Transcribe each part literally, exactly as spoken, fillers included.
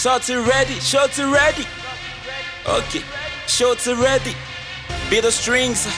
Shorty ready, shorty ready. Okay, shorty ready. Beat the strings.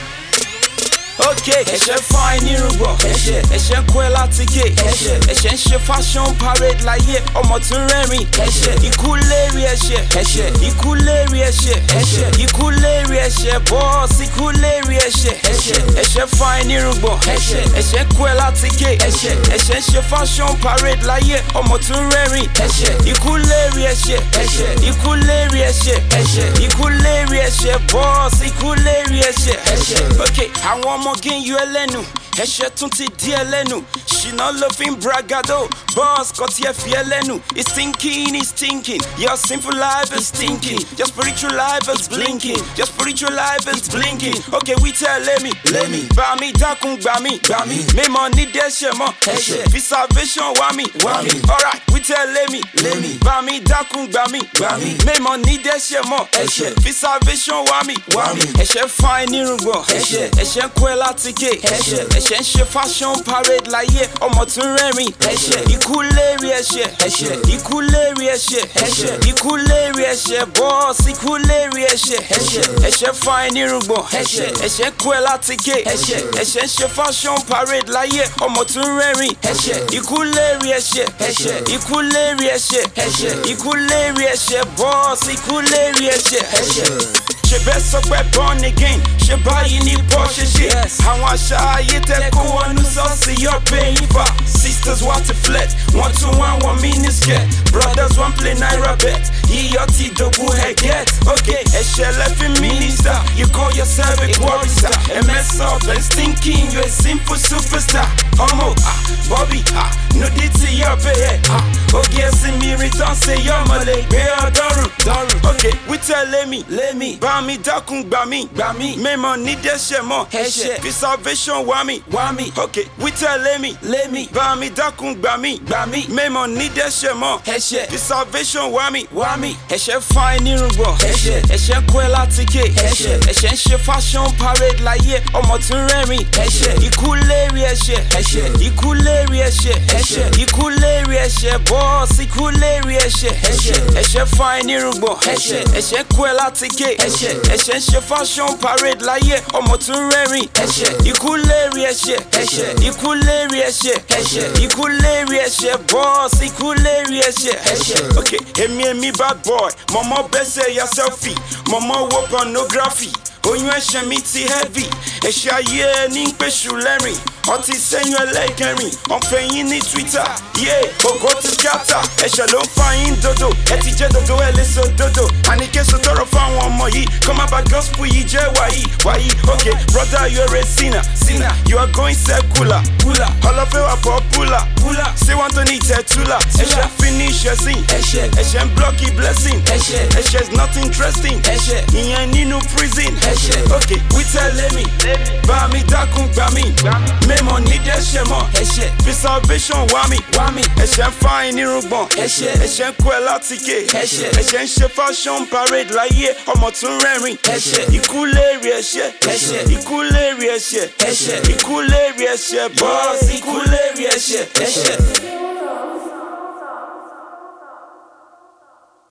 Okay, ẹ̀ṣẹ̀ fine irúgbọ̀n, ẹ̀ṣẹ̀ ẹ̀ṣẹ̀ ń kó ẹ láti ké, ẹ̀ṣẹ̀ ẹ̀ṣẹ̀ ń ṣe fashion parade láyé ọmọ tún rẹ́rìn, ẹ̀ṣẹ̀ ikú lérí ẹ̀ṣẹ̀, ẹ̀ṣẹ̀ ikú lérí ẹ̀ṣẹ̀, ẹ̀ṣẹ̀ ikú lérí ẹ̀ṣẹ̀, bọ́ọ̀sì ikú lérí ẹ̀ṣẹ̀, ẹ̀ṣẹ̀ ẹ̀ṣẹ̀ fine irúgbọ̀n, ẹ̀ṣẹ̀ ẹ̀ṣẹ̀ ń kó ẹ láti ké, ẹ̀ṣẹ̀ ẹ̀ṣẹ̀ ń ṣe fashion parade láyé ọmọ tún rẹ́rìn, ẹ̀ṣẹ̀ ikú lérí ẹ̀ṣẹ̀, ẹ̀ṣẹ̀ ikú lérí ẹ̀ṣẹ̀, ẹ̀ṣẹ̀ ikú lérí ẹ̀ṣẹ̀, bọ́ọ̀sì ikú lérí ẹ̀ṣẹ̀, ẹ̀ṣẹ̀. Okay, àwọn ọmọge ń yọ ẹlẹ́nu, ẹ̀ṣẹ̀ tún ti di ẹlẹ́nu, ṣìnà ló fi ń bragado, boss kò tiẹ̀ fi ẹlẹ́nu. It's stinking, it's stinking, your sinful life is stinking, your spiritual life is blinking, your spiritual life is blinking. Okay, we tell let me, let me, bá mi dákun gbà mí, gbà mí, mímọ ní dẹ́ṣẹ̀ mọ́, ẹ̀ṣẹ̀ fi salvation wá mi, wá mi. Alright, we tell let me, let me, bá mi dákun gbà mí, gbà mí, mímọ ní dẹ́ṣẹ̀ mọ́, ẹ̀ṣẹ̀ fi salvation wá mi, wá mi. Ẹ̀ṣẹ̀ fine irúgbọ̀n, ẹ̀ṣẹ̀ ẹ̀ṣẹ̀ ń kó ẹ láti ké, ẹ̀ṣẹ̀ ẹ̀ṣẹ̀ ń ṣe fashion parade láyé ọmọ tún rẹ́rìn, ẹ̀ṣẹ̀ ikú lérí ẹ̀ṣẹ̀, ẹ̀ṣẹ̀ ikú lérí ẹ̀ṣẹ̀, ẹ̀ṣẹ̀ ikú lérí ẹ̀ṣẹ̀, bọ́ọ̀sì ikú lérí ẹ̀ṣẹ̀, ẹ̀ṣẹ̀ ẹ̀ṣẹ̀ fine irúgbọ̀n, ẹ̀ṣẹ̀ ẹ̀ṣẹ̀ ń kó ẹ láti ké, ẹ̀ṣẹ̀ ẹ̀ṣẹ̀ ń ṣe fashion parade láyé ọmọ tún rẹ́rìn, ẹ̀ṣẹ̀ ikú lérí ẹ̀ṣẹ̀, ẹ̀ṣẹ̀ ikú lérí ẹ̀ṣẹ̀, ẹ̀ṣẹ̀ ikú lérí ẹ̀ṣẹ̀, bọ́ọ̀sì ikú lérí ẹ̀ṣẹ̀, ẹ̀ṣẹ̀. Ṣé bẹ́ẹ̀ sọ pé born again, ṣé báyìí ní bọ́ ṣe ṣe, àwọn àṣà ayé tẹ kó wọnú sọ́ọ̀sì yọ paying for. Sisters want to flirt, one to one, one miniskirt. Brothers want play naira bet, iyọ̀ ti dògún ẹ̀ get. Okay, ẹ̀ṣẹ̀ lẹ́fí minister, you call yourself a chorister. A mess up and stinking, you're a simple superstar. Ọmọ ah, Bobby ah, no di ti yọ bẹ́ẹ̀ ah. Oge ẹ̀sìn mi return say yọ mọ̀lẹ́ gbé ọdọ́rùn dọ́rùn. Okay, we tell let me, let me, bá mi dákun gbà mí, gbà mí, mímọ ní dẹ́ṣẹ̀ mọ́, ẹ̀ṣẹ̀ fi salvation wá mi, wá mi. Okay, we tell let me, let me, bá mi dákun gbà mí, gbà mí, mímọ ní dẹ́ṣẹ̀ mọ́, ẹ̀ṣẹ̀ fi salvation wá mi, wá mi. Ẹ̀ṣẹ̀ fine irúgbọ̀n, ẹ̀ṣẹ̀ ẹ̀ṣẹ̀ ń kó ẹ láti ké, ẹ̀ṣẹ̀ ẹ̀ṣẹ̀ ń ṣe fashion parade láyé ọmọ tún rẹ́rìn, ẹ̀ṣẹ̀ ikú lérí ẹ̀ṣẹ̀, ẹ̀ṣẹ̀ ikú lérí ẹ̀ṣẹ̀, ẹ̀ṣẹ̀ ikú lérí ẹ̀ṣẹ̀, bọ́ọ̀sì ikú lérí ẹ̀ṣẹ̀, ẹ̀ṣẹ̀ ẹ̀ṣẹ̀ fine irúgbọ̀n, ẹ̀ṣẹ̀ ẹ̀ṣẹ̀ ń kó ẹ láti ké, ẹ̀ṣẹ̀ ẹ̀ṣẹ̀ ń ṣe fashion parade láyé ọmọ tún rẹ́rìn, ẹ̀ṣẹ̀ ikú lérí ẹ̀ṣẹ̀, ẹ̀ṣẹ̀ ikú lérí ẹ̀ṣẹ̀, ẹ̀ṣẹ̀ ikú lérí ẹ̀ṣẹ̀, bọ́ọ̀sì ikú lérí ẹ̀ṣẹ̀, ẹ̀ṣẹ̀. Okay, èmi èmi bad boy, mọ̀mọ́ bẹ́sẹ̀ ya selfie, mọ̀mọ́ wo pornography, oyún ẹ̀ṣẹ̀ mi ti heavy, ẹ̀ṣẹ̀ ayé ní pẹ̀ṣù lẹ́rìn, ọtí sẹ́yìn ẹlẹ́kẹrin, ọ̀fẹ́ yín ní Twitter, yeah, ògo ti scatter, ẹ̀ṣẹ̀ ló ń fa yín dodo, ẹ ti jẹ́ dodo ẹ lè so dodo, àníkẹ́sọ tọrọ fáwọn ọmọ yìí, kọ́ máa bá gospel yìí jẹ́ wàyí, wàyí. Okay, brother you are a sinner, sinner, you are going secular, kula, ọlọ́fẹ́ wà popular, kula, ṣé wọ́n tó ní tẹ̀túlà, ẹ̀ṣẹ̀ finish ẹ̀sìn, ẹ̀ṣẹ̀ ẹ̀ṣẹ̀ ń block blessing, ẹ̀ṣẹ̀ ẹ̀ṣẹ̀ is not interesting, ẹ̀ṣẹ̀ ìyẹn nínú prison, ẹ̀ṣẹ̀. Okay, we tell let me, bá mi dákun gbà mí, mímọ ní dẹ́ṣẹ̀ mọ́, ẹ̀ṣẹ̀ fi salvation wá mi, wá mi. Ẹ̀ṣẹ̀ ń fa irúgbọ̀n, ẹ̀ṣẹ̀ ẹ̀ṣẹ̀ ń kó ẹ láti ké, ẹ̀ṣẹ̀ ẹ̀ṣẹ̀ ń ṣe fashion parade láyé ọmọ tún rẹ́rìn, ẹ̀ṣẹ̀ ikú lérí ẹ̀ṣẹ̀, ẹ̀ṣẹ̀ ikú lérí ẹ̀ṣẹ̀, ẹ̀ṣẹ̀ ikú lérí ẹ̀ṣẹ̀, bọ́ọ̀sì ikú lérí ẹ̀ṣẹ̀, ẹ̀ṣẹ̀.